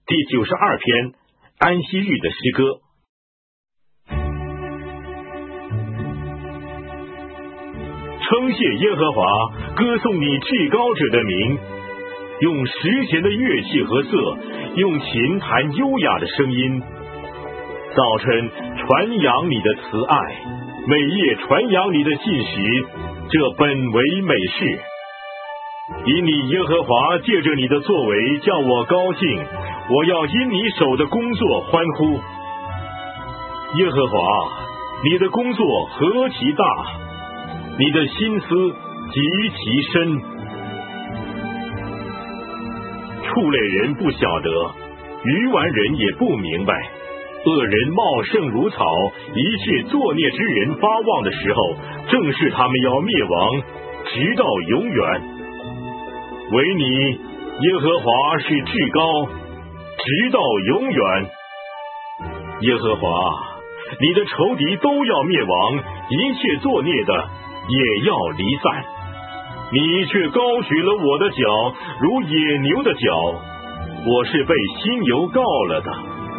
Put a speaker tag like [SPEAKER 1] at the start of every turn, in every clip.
[SPEAKER 1] 第92篇安息日的诗歌。称谢耶和华，歌颂你至高者的名，用十弦的乐器和瑟，用琴弹优雅的声音。早晨传扬你的慈爱，每夜传扬你的信实，这本为美事。因你耶和华借着你的作为叫我高兴，我要因你手的工作欢呼。耶和华，你的工作何其大，你的心思极其深。畜类人不晓得，愚顽人也不明白。恶人茂盛如草，一切作孽之人发旺的时候，正是他们要灭亡，直到永远。唯你耶和华是至高，直到永远。耶和华，你的仇敌都要灭亡，一切作孽的也要离散。你却高举了我的脚，如野牛的脚，我是被犀牛告了的。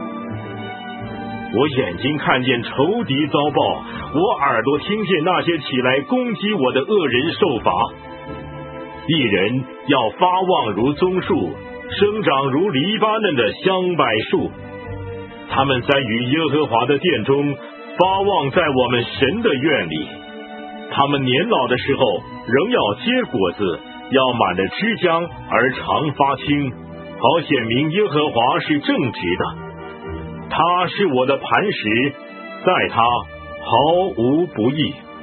[SPEAKER 1] 我眼睛看见仇敌遭报，我耳朵听见那些起来攻击我的恶人受罚。一人要发旺如棕树，生长如黎巴嫩的香柏树。他们栽于耶和华的殿中，发旺在我们神的院里。他们年老的时候仍要结果子，要满了枝浆而常发青，好显明耶和华是正直的。他是我的磐石，在他毫无不义。